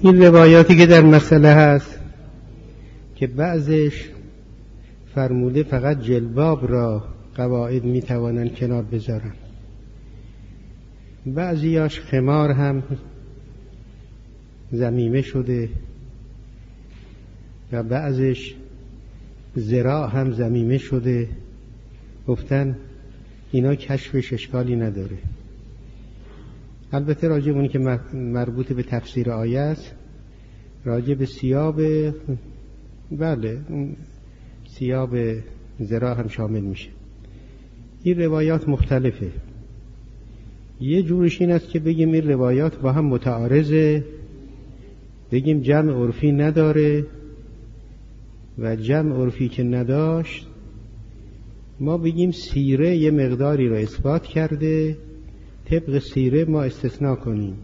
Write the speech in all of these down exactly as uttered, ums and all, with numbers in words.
این روایاتی که در مسئله هست که بعضش فرموده فقط جلباب را قواعد میتوانن کنار بذارن، بعضیاش خمار هم ذمیمه شده و بعضش ذراع هم ذمیمه شده، گفتن اینا کشفش اشکالی نداره. البته راجع به اونی که مربوط به تفسیر آیه است، راجع به ثیاب، بله ثیاب ذراع هم شامل میشه. این روایات مختلفه. یه جورش این است که بگیم این روایات با هم متعارضه، بگیم جمع عرفی نداره و جمع عرفی که نداشت ما بگیم سیره یه مقداری رو اثبات کرده، طبق سیره ما استثناء کنیم.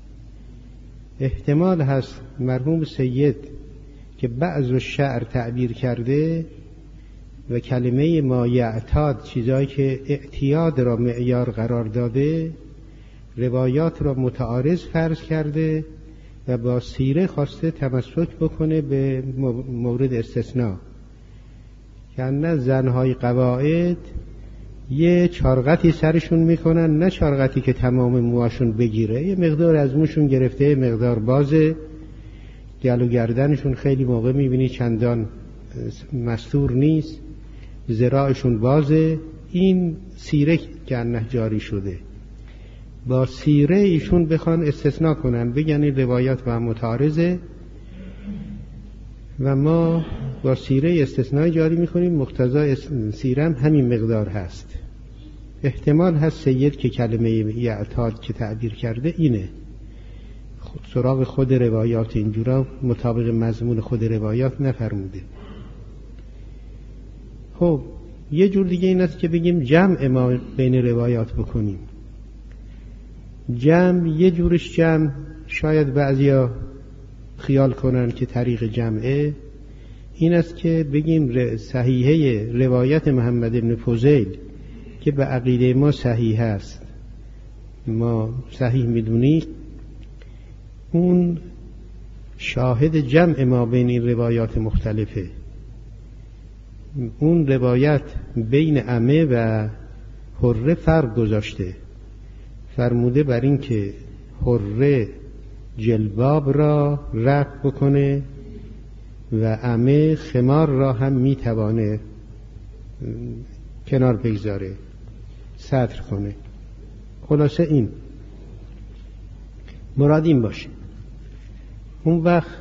احتمال هست مرحوم سید که بعض الشعر تعبیر کرده و کلمه ما یعتاد، چیزایی که اعتیاد را معیار قرار داده، روایات را متعارض فرض کرده و با سیره خواسته تمسک بکنه به مورد استثناء. که نه زنهای قواعد یه چارقتی سرشون میکنن، نه چارقتی که تمام موهاشون بگیره، یه مقدار از موشون گرفته، مقدار بازه، گل و گردنشون خیلی موقع میبینی چندان مستور نیست، ذراعشون بازه. این سیره که انه جاری شده، با سیره ایشون بخوان استثناء کنن، بگن این روایات با هم متعارضه و ما با سیره استثناء جاری میکنیم، مقتضای سیره هم همین مقدار هست. احتمال هست سید که کلمه یعتاد که تعبیر کرده اینه، سراغ خود روایات اینجورا مطابق مضمون خود روایات نفرموده. خب یه جور دیگه این است که بگیم جمع ما بین روایات بکنیم. جمع یه جورش جمع شاید بعضیا خیال کنن که طریق جمعه این است که بگیم صحیحه روایت محمد بن فضیل که به عقیده ما صحیح است، ما صحیح میدونیم، اون شاهد جمع ما بین این روایات مختلفه. اون روایت بین عمه و حره فرق گذاشته، فرموده بر این که حره جلباب را رفع بکنه و عمه خمار را هم میتوانه کنار بگذاره، ستر کنه. خلاصه این مراد این باشه. اون وقت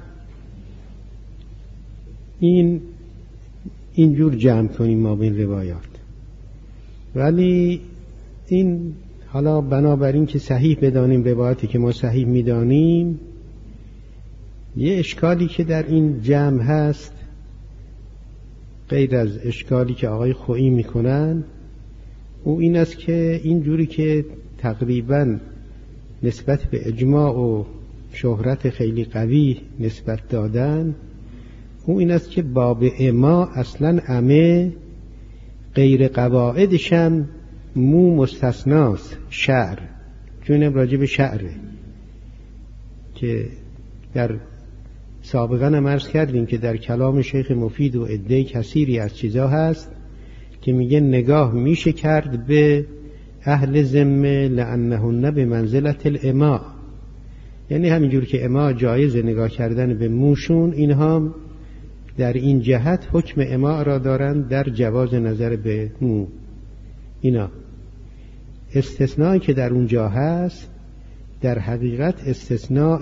این اینجور جمع کنیم ما بین روایات. ولی این حالا بنابراین که صحیح بدانیم روایاتی که ما صحیح میدانیم، یه اشکالی که در این جمع هست غیر از اشکالی که آقای خویی میکنن، او این است که اینجوری که تقریبا نسبت به اجماع و شهرت خیلی قوی نسبت دادن، او این است که باب اما اصلا عمه غیر قواعدشم مو مستثناست، شعر، چون این راجع به شعره که در سابقا هم عرض کردیم که در کلام شیخ مفید و عده کثیری از چیزا هست که میگه نگاه میشه کرد به اهل ذمه لانهن به منزلت الاماء، یعنی همینجور که اماء جایز نگاه کردن به موشون، اینها در این جهت حکم اماء را دارن در جواز نظر به مو. اینا استثناء که در اونجا هست در حقیقت استثناء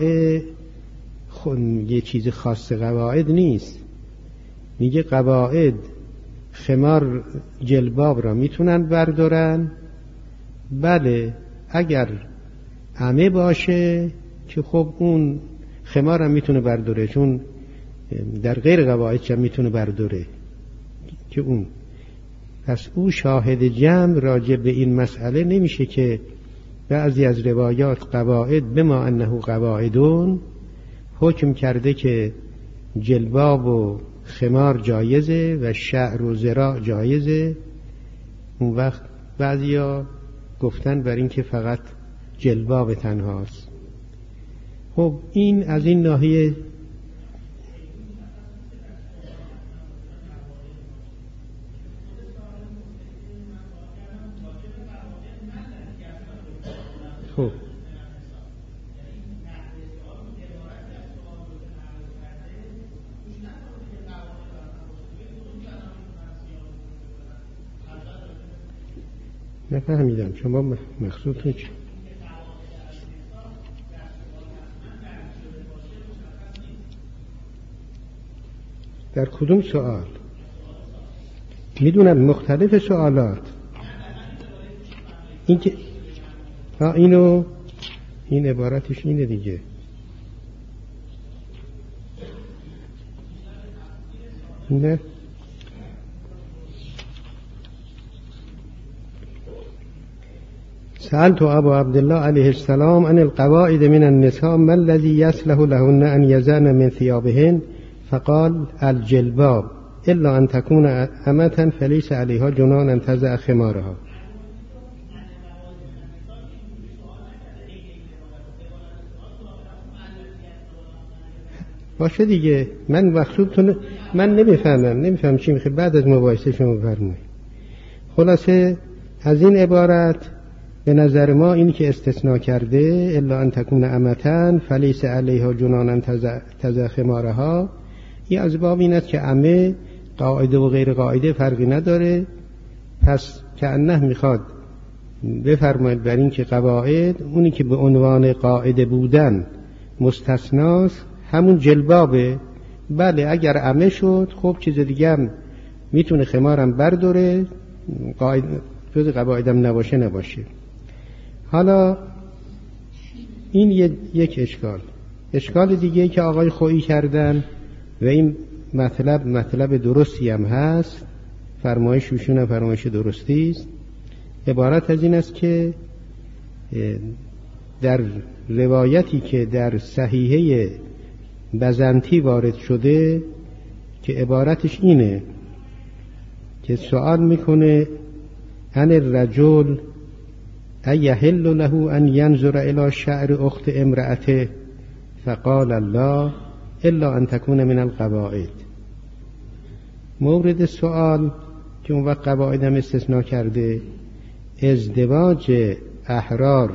یه چیز خاص قواعد نیست. میگه قواعد خمار جلباب را میتونن بردارن، بله اگر عمه باشه که خب اون خمار هم میتونه برداره، چون در غیر قواعد هم میتونه برداره که اون. پس او شاهد جمع راجع به این مسئله نمیشه که بعضی از روایات قواعد بما انه قواعدون حکم کرده که جلباب و خمار جایزه و شعر و ذراع جایزه. اون وقت بعضیا گفتن بر این که فقط جلباب تنهاست. خب این از این ناحیه خب نفهمیدم شما مقصودتون چی؟ در کدوم سوال؟ میدونم مختلف سوالات این که ها اینو این عبارتش اینه دیگه. نه سألت ابو عبدالله علیه السلام عن القواعد من النساء ما الذي يصلح لهن ان يزعن من ثيابهن فقال الجلباب الا ان تكون امة فليس عليها جناح ان تضع خمارها. باشه دیگه من مقصودتون من نمیفهمم نمیفهم چی میخواد بعد از مباحثه شما بفرمایید. خلاصه از این عبارت به نظر ما این که استثناء کرده الا ان تکون امتن فلیس علیها جناح ان تضع خمارها، این از باب این است که عمه قاعده و غیر قاعده فرقی نداره. پس کأنه میخواد بفرماید بر این که قواعد اونی که به عنوان قاعده بودن مستثناست همون جلبابه. بله اگر عمه شد خب چیز دیگه هم میتونه خمارم برداره، قاعد جز قواعدم نباشه نباشه. حالا این یک اشکال. اشکال دیگه که آقای خویی کردن و این مطلب مطلب درستی هم هست، فرمایش ایشون فرمایش درستی است. عبارت از این است که در روایتی که در صحیحه بزنطی وارد شده که عبارتش اینه که سوال میکنه ان الرجل ایحل له ان ينظر الى شعر اخت امرأته فقال الله الا ان تكون من القواعد. مورد سوال که اون وقت قواعد هم استثناء کرده ازدواج احرار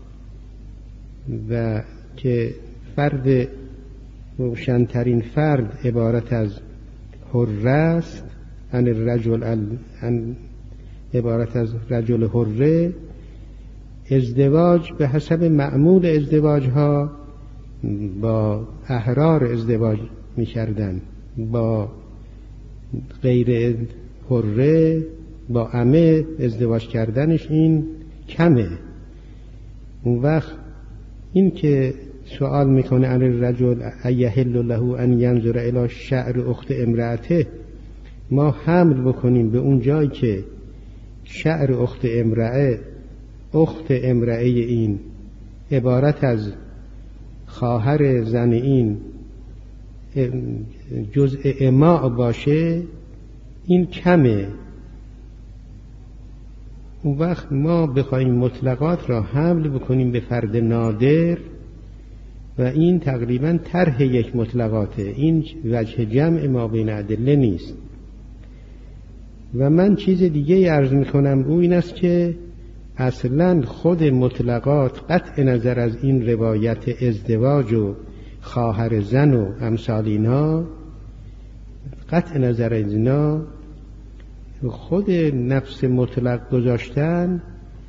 و که فرد روشنترین فرد عبارت از حره است، ان الرجل ان عبارت از رجل حره. ازدواج به حسب معمول ازدواج ها با احرار ازدواج می کردن، با غیر حره با عمه ازدواج کردنش این کمه. اون وقت این که سوال میکنه ان الرجل ایحل له ان ينظر الى شعر اخت امرأته، ما حمل بکنیم به اون جایی که شعر اخت امرأه اخت امرأه این عبارت از خواهر زن این جزء اماء باشه، این کمه. اون وقت ما بخوایم مطلقات را حمل بکنیم به فرد نادر و این تقریبا طرح یک مطلقاته، این وجه جمع ما بین ادله نیست. و من چیز دیگه عرض میکنم او این است که اصلا خود مطلقات قطع نظر از این روایت ازدواج و خواهر زن و امثال اینا، قطع نظر از اینا خود نفس مطلق گذاشتن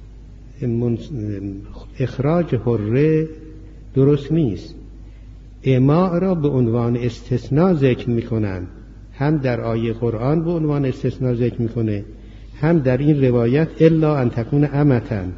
اخراج حره درست نیست. اماء را به عنوان استثناء ذکر میکنن، هم در آیه قرآن به عنوان استثناء ذکر میکنه، هم در این روایت الا ان تکون امتن.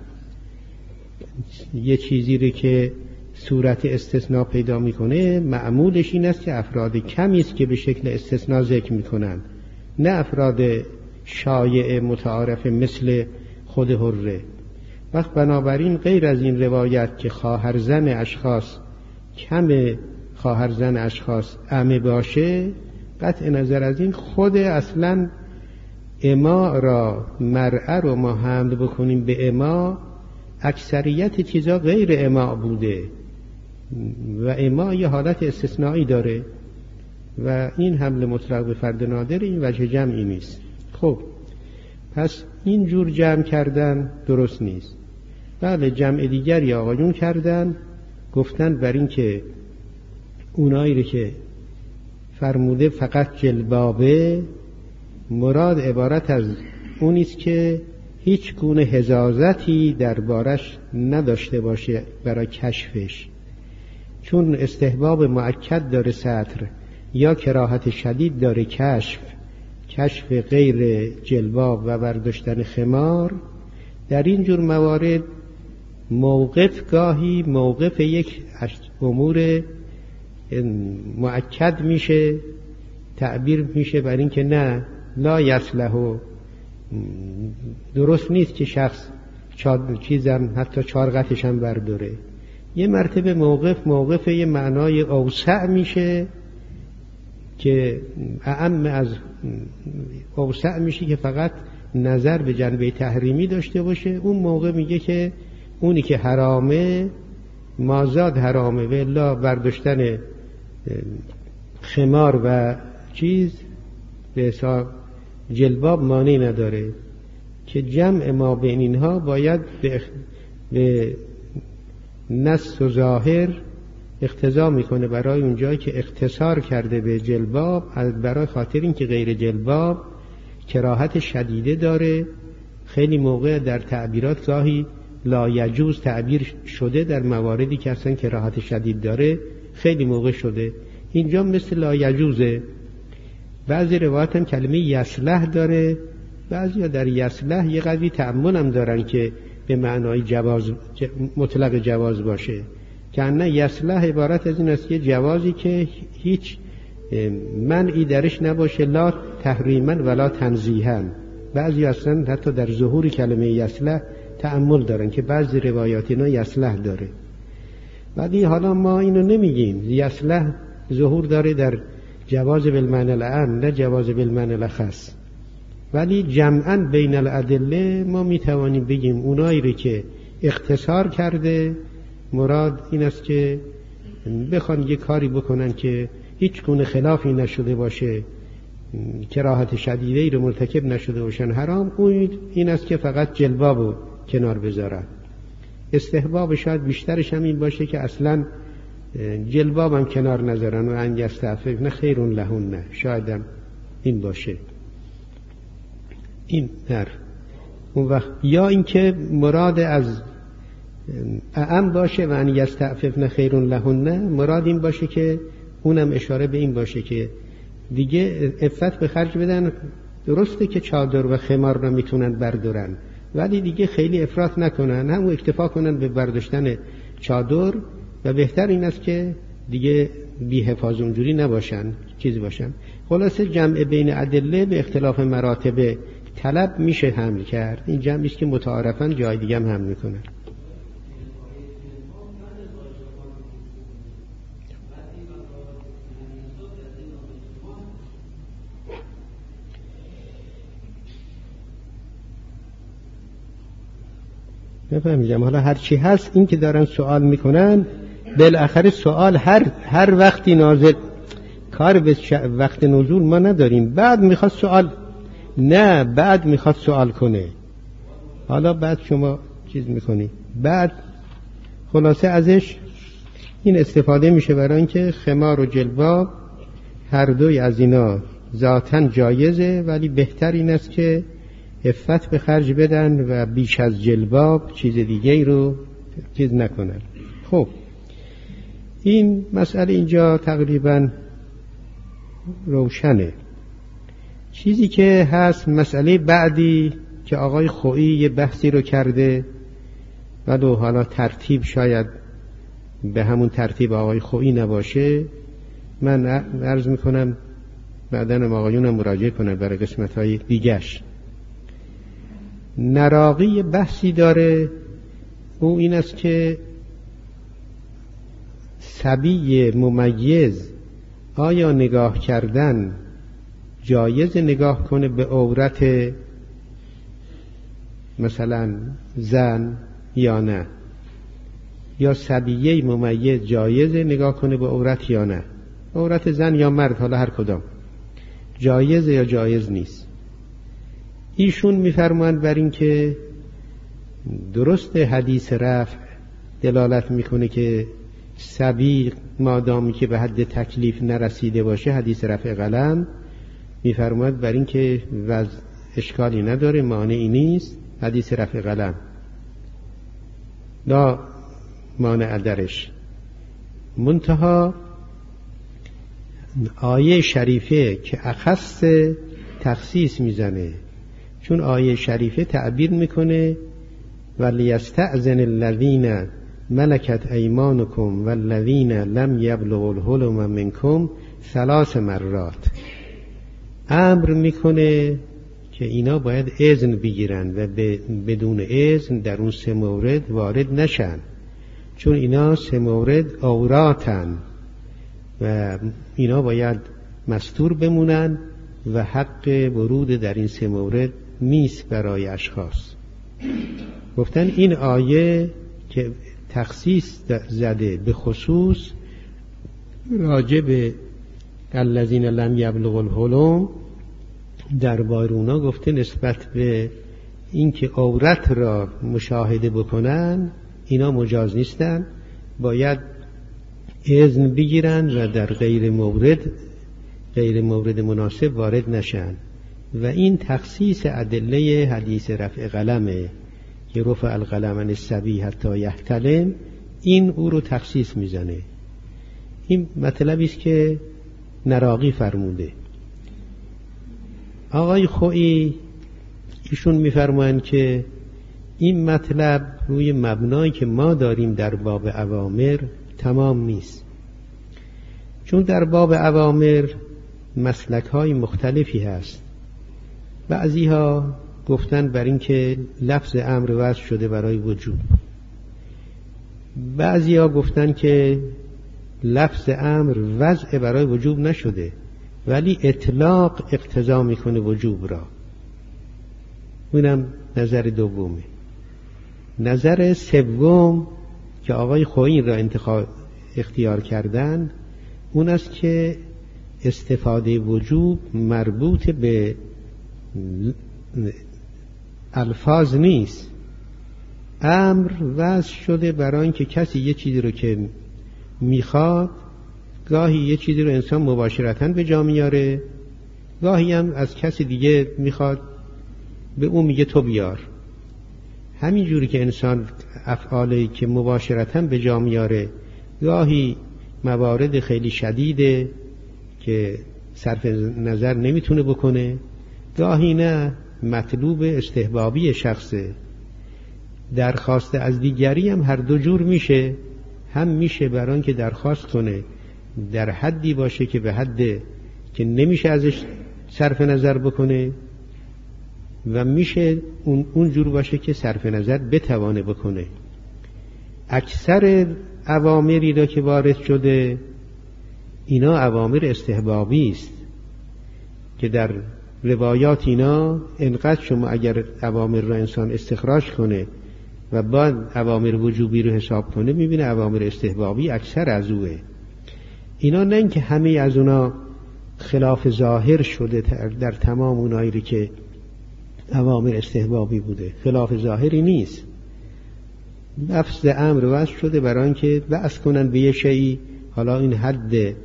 یه چیزی رو که صورت استثناء پیدا میکنه معمولش این است که افراد کمی است که به شکل استثناء ذکر میکنن، نه افراد شایع متعارف مثل خود حره. وقت بنابراین غیر از این روایت که خواهر زن اشخاص کم خواهر زن اشخاص عمه باشه، قطع نظر از این خود اصلا اما را مرأة رو ما حمل بکنیم به اما، اکثریت چیزا غیر اما بوده و اما یه حالت استثنایی داره و این حمل مطلق به فرد نادر این وجه جمعی نیست. خب پس این جور جمع کردن درست نیست. بله جمع دیگری آقایون کردن، گفتن بر این که اونایی رو که فرموده فقط جلبابه، مراد عبارت از اونیست که هیچ گونه حزازتی در بارش نداشته باشه برای کشفش، چون استحباب مؤکد داره سطر یا کراهت شدید داره کشف، کشف غیر جلباب و برداشتن خمار. در این جور موارد موقف گاهی موقف یک امور مؤکد میشه، تعبیر میشه بر این که نه لا یصلح، درست نیست که شخص چیزم حتی چارقتش هم برداره. یه مرتبه موقف موقف یه معنای اوسع میشه که اعم از اوسع میشه که فقط نظر به جنبه تحریمی داشته باشه. اون موقع میگه که اونی که حرامه مازاد حرامه و الا برداشتن خمار و چیز به حساب جلباب مانع نداره، که جمع ما بین اینها باید به, اخ... به نص و ظاهر اقتضا میکنه برای اونجایی که اختصار کرده به جلباب، از برای خاطر این که غیر جلباب کراهت شدیده داره. خیلی موقع در تعبیرات گاهی لا یجوز تعبیر شده در مواردی که اصلا کراهت شدید داره، خیلی موقع شده. اینجا مثل لا یجوزه. بعضی روایت هم کلمه یصلح داره، بعضی ها در یصلح یه قدری تأمل هم دارن که به معنای جواز مطلق جواز باشه، که نه یصلح عبارت از این است که جوازی که هیچ منعی درش نباشه، لا تحریما ولا تنزیها. بعضی اصلا حتی در ظهور کلمه یصلح تأمل دارن که بعضی روایات اینا یصلح داره، ولی حالا ما اینو نمیگیم. یصلح ظهور داره در جواز بالمعنی العام نه جواز بالمعنی الخاص، ولی جمعاً بین الادله ما میتوانیم بگیم اونایی رو که اختصار کرده مراد این است که بخوان یه کاری بکنن که هیچ گونه خلافی نشده باشه، کراهت شدیده‌ای رو مرتکب نشده باشن حرام، اون این است که فقط جلبابو کنار بذارن. استحباب شاید بیشترش هم این باشه که اصلا جلباب هم کنار نذارن و ان یستعففن خیر لهن، شاید هم این باشه این در اون وقت. یا اینکه مراد از اعم باشه و ان یستعففن خیر لهن، مراد این باشه که اونم اشاره به این باشه که دیگه عفت به خرج بدن. درسته که چادر و خمار رو میتونن بردارن، ولی دیگه خیلی افراط نکنن، هم اکتفا کنن به برداشتن چادر، و بهتر این است که دیگه بی حفاظ اونجوری نباشن، چیز باشن. خلاصه جمع بین ادله به اختلاف مراتب طلب میشه حمل کرد. این جمعی است که متعارفاً جای دیگه هم حمل میکنن. نفهمیدم. حالا هر چی هست این که دارن سوال میکنن، بالاخره سوال هر هر وقتی نازل، کار به وقت نزول ما نداریم. بعد میخواد سوال، نه بعد میخواد سوال کنه، حالا بعد شما چیز میکنی، بعد خلاصه ازش این استفاده میشه برای اینکه خمار و جلباب هر دوی از اینا ذاتاً جایزه، ولی بهتر این است که عفت به خرج بدن و بیش از جلباب چیز دیگه ای رو چیز نکنن. خب این مسئله اینجا تقریبا روشنه. چیزی که هست مسئله بعدی که آقای خویی یه بحثی رو کرده، ولو حالا ترتیب شاید به همون ترتیب آقای خویی نباشه، من عرض میکنم بعدن آقایونم مراجعه کنن برای قسمت های دیگش. نراقی بحثی داره، او این است که صبی ممیز آیا نگاه کردن جایز نگاه کنه به عورت مثلا زن یا نه؟ یا صبیه ممیز جایزه نگاه کنه به عورت یا نه، عورت زن یا مرد، حالا هر کدام، جایزه یا جایز نیست. ایشون میفرمایند بر این که درست حدیث رفع دلالت میکنه که صبی مادامی که به حد تکلیف نرسیده باشه حدیث رفع قلم، میفرمایند بر این که وضع اشکالی نداره، مانعی نیست، حدیث رفع قلم لا مانع درش. منتها آیه شریفه که اخص تخصیص میزنه، چون آیه شریفه تعبیر میکنه ولیستأذن الذین ملکت ایمانکم والذین لم یبلغوا الحلم منکم ثلاث مرات، امر میکنه که اینا باید اذن بگیرن و بدون اذن در اون سه مورد وارد نشن، چون اینا سه مورد عوراتن و اینا باید مستور بمونن و حق ورود در این سه مورد نیست برای اشخاص. گفتن این آیه که تخصیص زده به خصوص راجع به الذین لم یبلغوا الحلم، در بایرونا گفته نسبت به اینکه عورت را مشاهده بکنن اینا مجاز نیستن، باید اذن بگیرن و در غیر مورد غیر مورد مناسب وارد نشن. و این تخصیص ادله حدیث رفع قلمه که رفع القلم عن الصبی حتی یحتلم، این او رو تخصیص میزنه. این مطلبی است که نراقی فرموده. آقای خویی ایشون میفرمایند که این مطلب روی مبنایی که ما داریم در باب اوامر تمام نیست، چون در باب اوامر مسلک های مختلفی هست. بعضی ها گفتن بر این که لفظ امر وضع شده برای وجوب، بعضی ها گفتن که لفظ امر وضع برای وجوب نشده ولی اطلاق اقتضا میکنه وجوب را. اونم نظر دومه. نظر سوم که آقای خویی را انتخاب اختیار کردن اون است که استفاده وجوب مربوط به الفاظ نیست. امر وضع شده برای اینکه کسی یه چیزی رو که میخواد، گاهی یه چیزی رو انسان مباشرتاً به جا میاره، گاهی هم از کسی دیگه میخواد به اون میگه تو بیار. همین جوری که انسان افعالی که مباشرتاً به جا میاره گاهی موارد خیلی شدیده که صرف نظر نمیتونه بکنه، گاهی نه مطلوب استحبابی شخصه. درخواست از دیگری هم هر دو جور میشه، هم میشه برای اینکه درخواست کنه در حدی باشه که به حد که نمیشه ازش صرف نظر بکنه، و میشه اون, اون جور باشه که صرف نظر بتوانه بکنه. اکثر اوامری را که وارد شده اینا اوامر استحبابی است که در روایات اینا انقدر شما اگر اوامر را انسان استخراج کنه و بعد اوامر وجوبی رو حساب کنه میبینه اوامر استحبابی اکثر از اوه. اینا نه اینکه همه از اونا خلاف ظاهر شده در تمام اونایی رو که اوامر استحبابی بوده، خلاف ظاهری نیست. لفظ امر وضع شده برای اینکه بحث کنن به یه شیئی، حالا این حد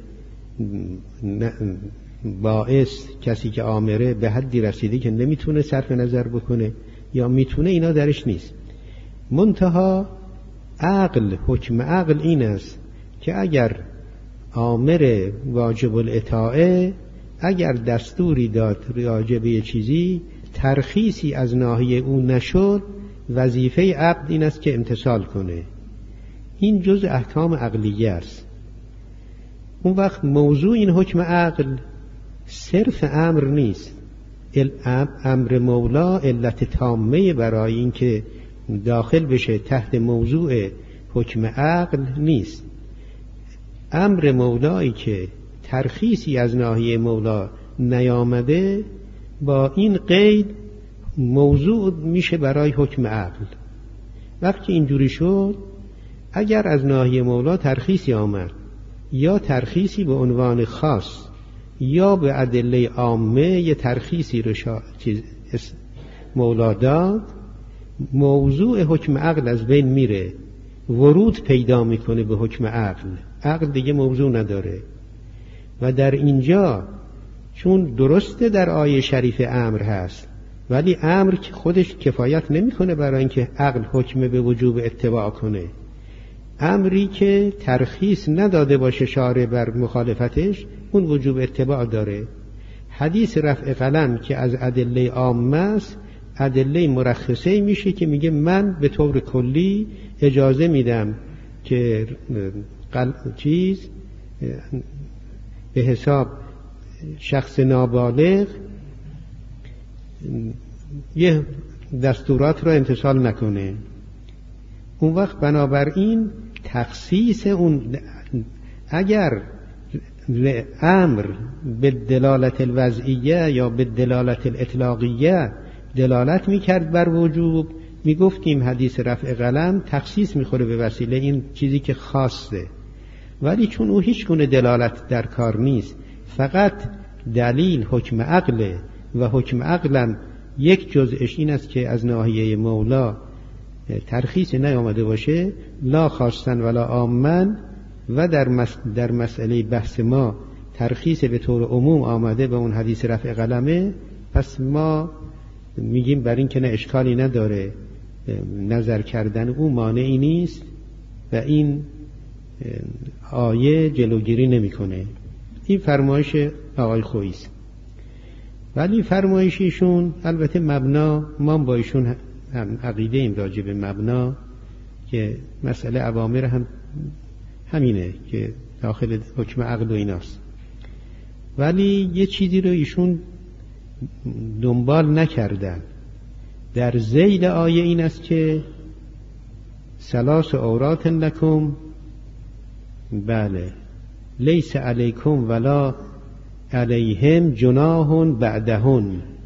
باعث کسی که آمره به حدی رسیده که نمیتونه صرف نظر بکنه یا میتونه، اینا درش نیست. منتها عقل، حکم عقل این است که اگر آمر واجب الاطاعه اگر دستوری داد راجع به چیزی ترخیصی از ناحیه اون نشد، وظیفه عقل این است که امتثال کنه. این جز احکام عقلیه است. اون وقت موضوع این حکم عقل صرف امر نیست. امر مولا علت تامه برای این که داخل بشه تحت موضوع حکم عقل نیست. امر مولایی که ترخیصی از ناحیه مولا نیامده با این قید موضوع میشه برای حکم عقل. وقتی اینجوری شد اگر از ناحیه مولا ترخیصی آمد یا ترخیصی به عنوان خاص یا به ادله عامه یه ترخیصی رو شا... چیز مولا داد، موضوع حکم عقل از بین میره، ورود پیدا میکنه به حکم عقل، عقل دیگه موضوع نداره. و در اینجا چون درسته در آیه شریف امر هست، ولی امر که خودش کفایت نمیکنه برای اینکه عقل حکم به وجوب اتباع کنه. امری که ترخیص نداده باشه شارع بر مخالفتش، اون وجوب اتباع داره. حدیث رفع قلم که از ادله عامه است، ادله مرخصه میشه که میگه من به طور کلی اجازه میدم که قل... چیز به حساب شخص نابالغ یه دستورات رو امتثال نکنه. اون وقت بنابراین تخصیص اون، اگر امر به دلالت الوضعیه یا به دلالت الاطلاقیه دلالت میکرد بر وجوب، میگفتیم حدیث رفع قلم تخصیص میخوره به وسیله این چیزی که خاصه. ولی چون او هیچ گونه دلالت در کار نیست، فقط دلیل حکم عقله و حکم عقلم یک جزءش این است که از ناحیه مولا ترخیص نیامده باشه، لا خاصن ولا عامن، و در, مس... در مسئله بحث ما ترخیص به طور عموم آمده به اون حدیث رفع قلمه، پس ما میگیم بر این که نه اشکالی نداره، نظر کردن او مانعی نیست و این آیه جلوگیری نمیکنه. این فرمایش آقای خویی است. ولی فرمایششون البته مبنا، ما با ایشون هم عقیده ایم راجع به مبنا که مسئله اوامر هم همینه که داخل حکم عقل و ایناست. ولی یه چیزی رو ایشون دنبال نکردن در ذیل آیه، این است که ثلاث عورات لکم، بله، لیس علیکم ولا علیهم جناح بعدهن،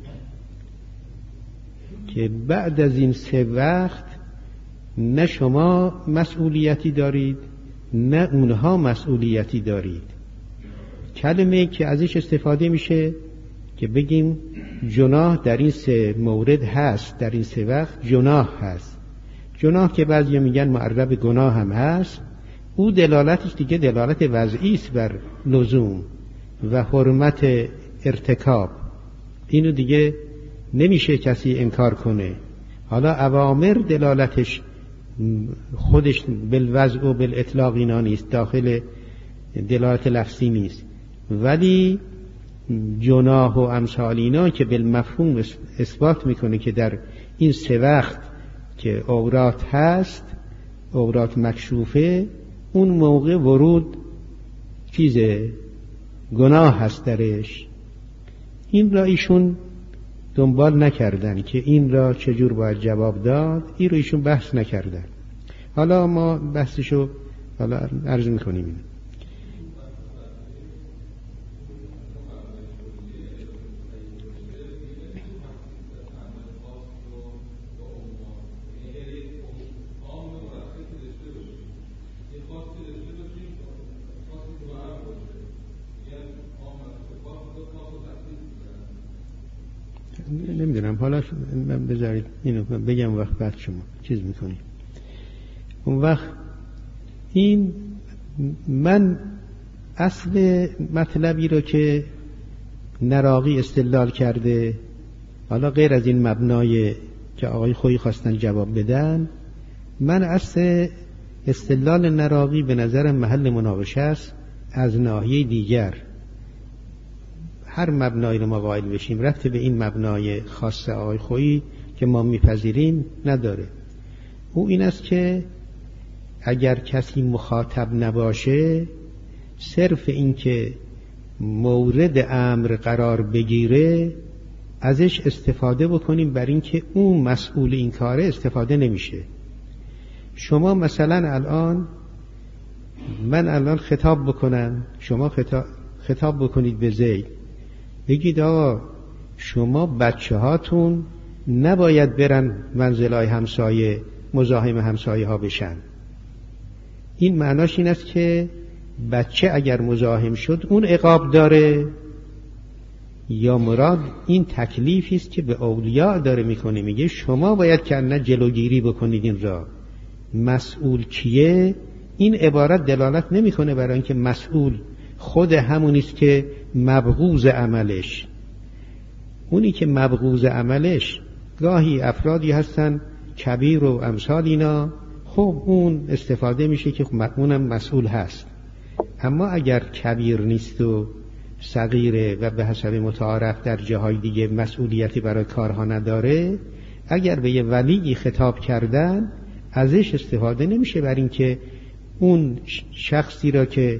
که بعد از این سه وقت نه شما مسئولیتی دارید نه اونها مسئولیتی دارید. کلمه که ازش استفاده میشه که بگیم جناح در این سه مورد هست، در این سه وقت جناح هست. جناح که بعضی میگن معرب گناه هم هست، او دلالتش دیگه دلالت وضعی است بر لزوم و حرمت ارتکاب، اینو دیگه نمیشه کسی انکار کنه. حالا اوامر دلالتش خودش بالوضع و بالاطلاق اینا نیست، داخل دلالت لفظی نیست، ولی جناح و امثال اینا که بالمفهوم اثبات میکنه که در این سه وقت که عورات هست، عورات مکشوفه، اون موقع ورود چیزه گناه هست درش. این را ایشون دنبال نکردن که این را چجور باید جواب داد، این رو ایشون بحث نکردن. حالا ما بحثشو حالا عرض میکنیم. این نمیدونم، حالا بذارید اینو بگم وقت بعد شما چیز میکنید. اون وقت این من اصل مطلبی رو که نراقی استدلال کرده، حالا غیر از این مبنای که آقای خویی خواستن جواب بدن، من اصل استدلال نراقی به نظرم محل مناقشه است از ناحیه دیگر. هر مبنایی رو ما قائل بشیم ربطی به این مبنای خاص آقای خویی که ما میپذیریم نداره. او این است که اگر کسی مخاطب نباشه، صرف این که مورد امر قرار بگیره ازش استفاده بکنیم، بر این که اون مسئول این کاره استفاده نمیشه. شما مثلا الان، من الان خطاب بکنم، شما خطاب, خطاب بکنید به زید، بگید آقا شما بچه هاتون نباید برن منزلای همسایه مزاحم همسایه ها بشن. این معناش این است که بچه اگر مزاحم شد اون عقاب داره، یا مراد این تکلیفی است که به اولیاء داره میکنه، میگه شما باید که نه جلوگیری بکنید این را. مسئول کیه؟ این عبارت دلالت نمیکنه برای اینکه مسئول خود همونی است که مبغوض عملش. اونی که مبغوض عملش گاهی افرادی هستن کبیر و امثال اینا، خب اون استفاده میشه که اونم مسئول هست. اما اگر کبیر نیست و صغیره و به حسب متعارف در جاهای دیگه مسئولیتی برای کارها نداره، اگر به یه ولی خطاب کردن ازش استفاده نمیشه برای اینکه اون شخصی را که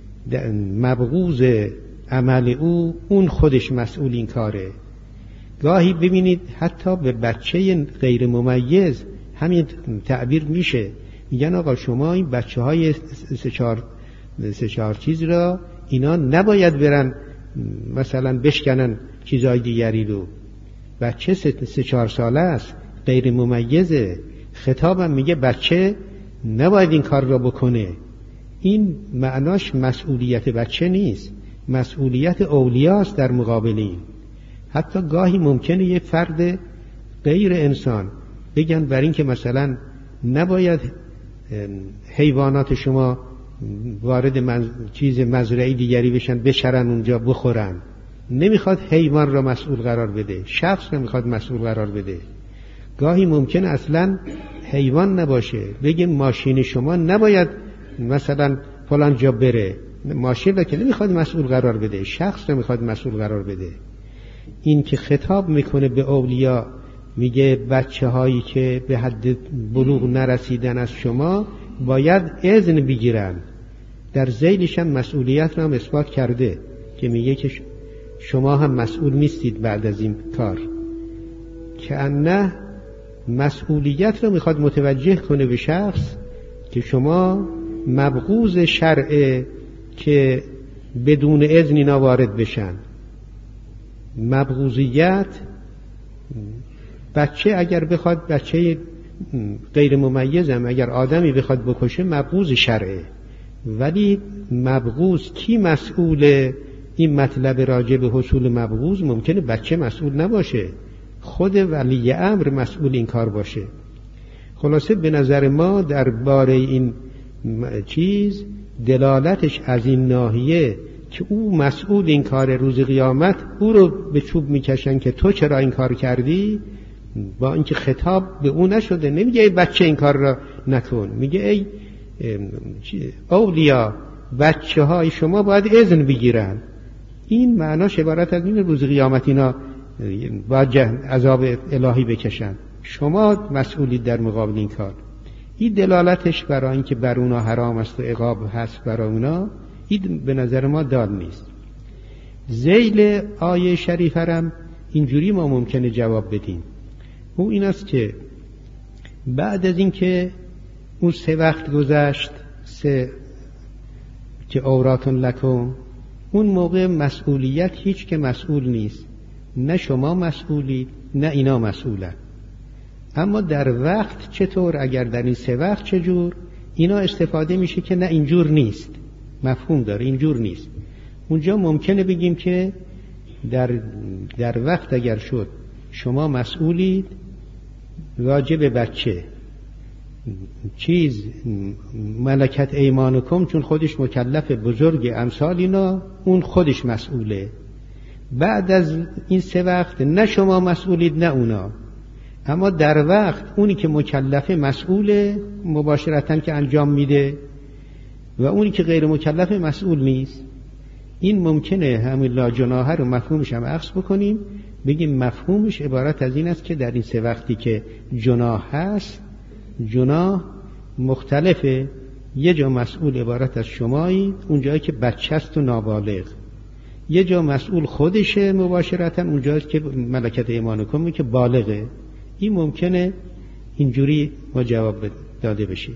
مبغوض عمل او اون خودش مسئول این کاره. گاهی ببینید حتی به بچه غیر ممیز همین تعبیر میشه، میگن آقا شما این بچه های سه چهار سه چهار چیز را اینا نباید برن مثلا بشکنن چیزهای دیگری رو. بچه سه, سه چهار ساله است، غیر ممیزه، خطابم میگه بچه نباید این کار را بکنه. این معناش مسئولیت بچه نیست، مسئولیت اولیاست در مقابل این. حتی گاهی ممکنه یه فرد غیر انسان بگن بر این که مثلا نباید حیوانات شما وارد من چیز مزرعی دیگری بشن، بشرن اونجا بخورن. نمیخواد حیوان را مسئول قرار بده، شخص را میخواد مسئول قرار بده. گاهی ممکن اصلا حیوان نباشه، بگن ماشین شما نباید مثلا فلان جا بره، ماشین را که نمیخواد مسئول قرار بده، شخص را میخواد مسئول قرار بده. این که خطاب میکنه به اولیاء، میگه بچه هایی که به حد بلوغ نرسیدن از شما باید اذن بگیرن. در ذیلش هم مسئولیت را هم اثبات کرده که میگه که شما هم مسئول نیستید بعد از این کار. که انه مسئولیت را میخواد متوجه کنه به شخص که شما مبغوض شرعه که بدون اذن اینا وارد بشن. مبغوضیت، بچه اگر بخواد، بچه غیر ممیزم اگر آدمی بخواد بکشه مبغوض شرعه، ولی مبغوض کی مسئول این مطلب راجع به حصول مبغوض؟ ممکنه بچه مسئول نباشه، خود ولی امر مسئول این کار باشه. خلاصه به نظر ما در باره این چیز دلالتش از این ناحیه که او مسئول این کار، روز قیامت او رو به چوب میکشن که تو چرا این کار کردی، با اینکه خطاب به او نشده. نمیگه ای بچه این کار را نکن، میگه ای اولیا بچه های شما باید اذن بگیرن. این معناش عبارت از این، روز قیامت اینا باید عذاب الهی بکشن، شما مسئولی در مقابل این کار. این دلالتش برای اینکه بر اونا حرام است و عقاب هست برای اونا، این به نظر ما دال نیست. ذیل آیه شریفه هم اینجوری ما ممکنه جواب بدیم. او این است که بعد از اینکه اون سه وقت گذشت، سه که اوراتون لکم، اون موقع مسئولیت هیچ که مسئول نیست، نه شما مسئولید نه اینا مسئولن. اما در وقت چطور؟ اگر در این سه وقت چجور؟ اینا استفاده میشه که نه اینجور نیست، مفهوم داره اینجور نیست. اونجا ممکنه بگیم که در, در وقت اگر شد شما مسئولید راجع به بچه چیز ملکت ایمانکم، چون خودش مکلف بزرگ امثال اینا، اون خودش مسئوله. بعد از این سه وقت نه شما مسئولید نه اونا، اما در وقت اونی که مکلف مسئوله مباشرتاً که انجام میده و اونی که غیر مکلف مسئول نیست. این ممکنه همین لا جناح رو مفهومش هم عکس بکنیم، بگیم مفهومش عبارت از این است که در این سه وقتی که جناح هست، جناح مختلفه. یه جا مسئول عبارت از شمایی، اونجایی که بچه است و نابالغ. یه جا مسئول خودشه مباشرتاً، اونجایی که ملکت ایمانکم که بالغه. این ممکنه اینجوری ما جواب داده بشه.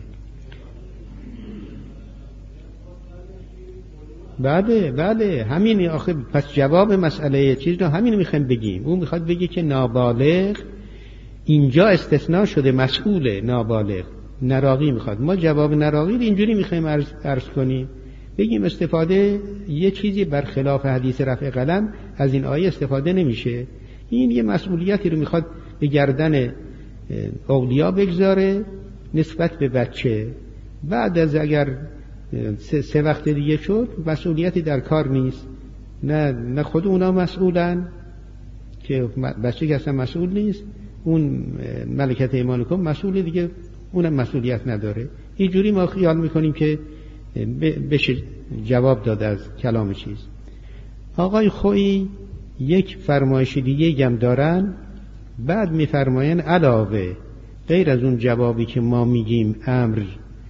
بله بله همین آخه، پس جواب مسئله چیز رو همین میخوایم بگیم. اون میخواد بگه که نابالغ اینجا استثناء شده، مسئول نابالغ. نراقی میخواد. ما جواب نراقی رو اینجوری میخوایم عرض, عرض کنیم، بگیم استفاده یه چیزی برخلاف حدیث رفع قلم از این آیه استفاده نمیشه. این یه مسئولیتی رو میخواد به گردن اولیا بگذاره نسبت به بچه. بعد از اگر سه, سه وقت دیگه شد مسئولیتی در کار نیست، نه نه خود اونا مسئولن که بچه که اصلا مسئول نیست، اون ملکت ایمانکم مسئول دیگه اونم مسئولیت نداره. اینجوری ما خیال میکنیم که بشه جواب داد از کلام چیز. آقای خویی یک فرمایش دیگه هم دارن، بعد میفرماین علاوه غیر از اون جوابی که ما میگیم امر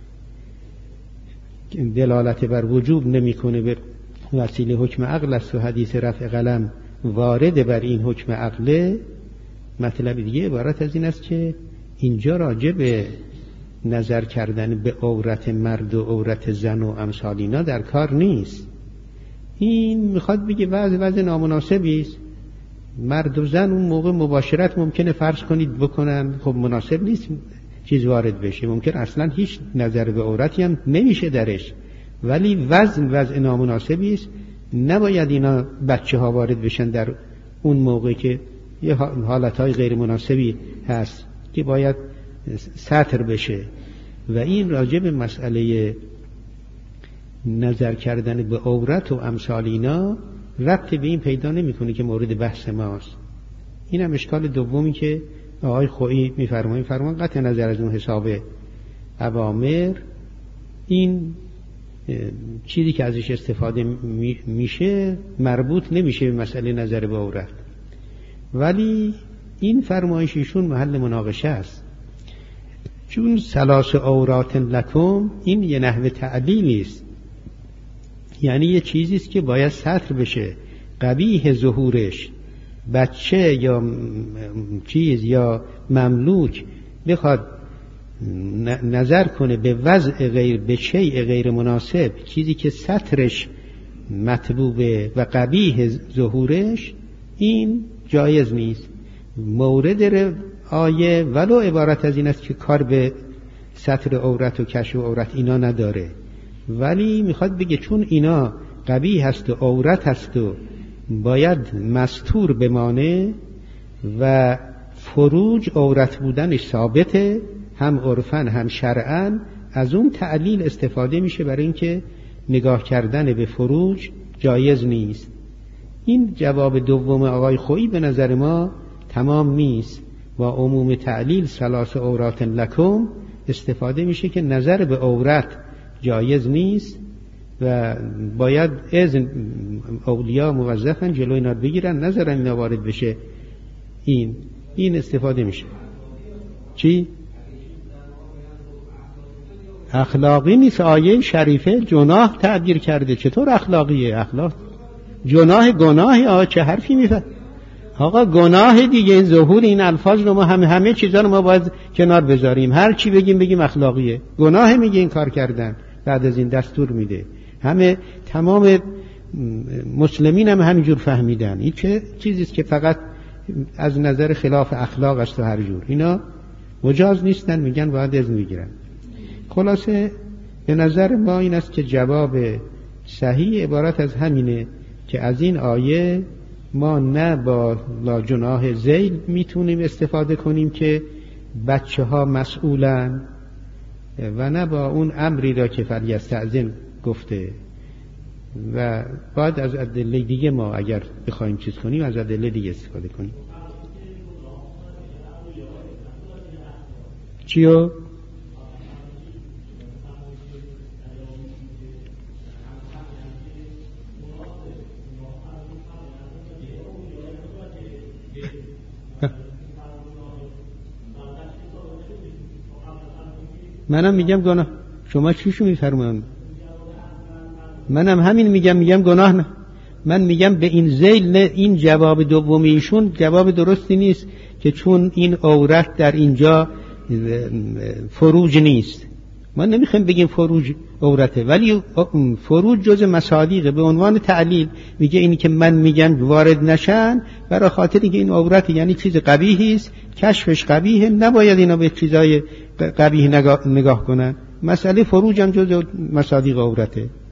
دلالت بر وجوب نمیکنه به وسیله حکم عقل است و حدیث رفع قلم وارد بر این حکم عقله، مطلب دیگه عبارت از این است که اینجا راجع به نظر کردن به عورت مرد و عورت زن و امثال اینا در کار نیست. این میخواد بگه وضع وضع نامناسبی است. مرد و زن اون موقع مباشرت ممکنه فرض کنید بکنن، خب مناسب نیست چیز وارد بشه، ممکن اصلا هیچ نظر به عورتی هم نمیشه درش، ولی وزن وضع نامناسبی است. نباید اینا بچه ها وارد بشن در اون موقع که یه حالتهای غیر مناسبی هست که باید سطر بشه. و این راجع به مسئله نظر کردن به عورت و امثال اینا ربط به این پیدا نمیکنه که مورد بحث ماست. این هم اشکال دومی که آقای خویی میفرمایند، فرمان قطع نظر از اون حساب اوامر، این چیزی که ازش استفاده میشه مربوط نمیشه به مسئله نظر به عورت. ولی این فرمایششون محل مناقشه است، چون ثلاث عورات لکم این یه نحو تعلیلی است، یعنی یه چیزی است که باید سطر بشه. قبیح ظهورش بچه یا چیز یا مملوک بخواد نظر کنه به وضع غیر به شیء غیر مناسب، چیزی که سطرش مطلوبه و قبیح ظهورش، این جایز نیست. مورد آیه ولو عبارت از این است که کار به سطر عورت و کشف عورت اینا نداره، ولی میخواد بگه چون اینا قبیح هست و عورت هست و باید مستور بمانه و فروج عورت بودنش ثابته، هم عرفاً هم شرعاً، از اون تعلیل استفاده میشه برای اینکه نگاه کردن به فروج جایز نیست. این جواب دوم آقای خویی به نظر ما تمام نیست. با عموم تعلیل ثلاث عورات لکم استفاده میشه که نظر به عورت جایز نیست و باید اذن اولیا موظفن جلوی اینا بگیرن، نظرن اینا وارد بشه. این این استفاده میشه. چی؟ اخلاقی نیست. آیه شریفه جناح تعبیر کرده. چطور اخلاقیه؟ اخلاق جناح گناهی. آقا چه حرفی میفهم؟ آقا گناه دیگه. ظهور این الفاظ رو ما همه همه چیزا رو ما باید کنار بذاریم. هر چی بگیم بگیم اخلاقیه. گناه میگه این کار کردن، بعد از این دستور میده. همه تمام مسلمین هم همینجور فهمیدن. این چه چیزیست که فقط از نظر خلاف اخلاق است و هر جور. اینا مجاز نیستن، میگن باید اذن بگیرن. خلاصه به نظر ما این است که جواب صحیح عبارت از همینه که از این آیه ما نه با لا جناح ذیل میتونیم استفاده کنیم که بچه ها مسئولن و نه با اون امری را که فلیستأذن گفته. و بعد از ادله دیگه ما اگر بخوایم چیز کنیم از ادله دیگه استفاده کنیم. چیو؟ منم میگم گناه. شما چیشو میفرمایید؟ منم همین میگم میگم گناه نه. من میگم به این ذیل نه. این جواب دومیشون جواب درستی نیست که چون این عورت در اینجا فروج نیست. ما نمیخوایم بگیم فروج عورته، ولی فروج جز مصادیقه. به عنوان تعلیل میگه اینی که من میگم وارد نشن برای خاطر اینکه این عورت یعنی چیز قبیحی است، کشفش قبیحه، نباید اینا به چیزای قبیح نگاه, نگاه کنن. مسئله فروج هم جز مصادیق عورته.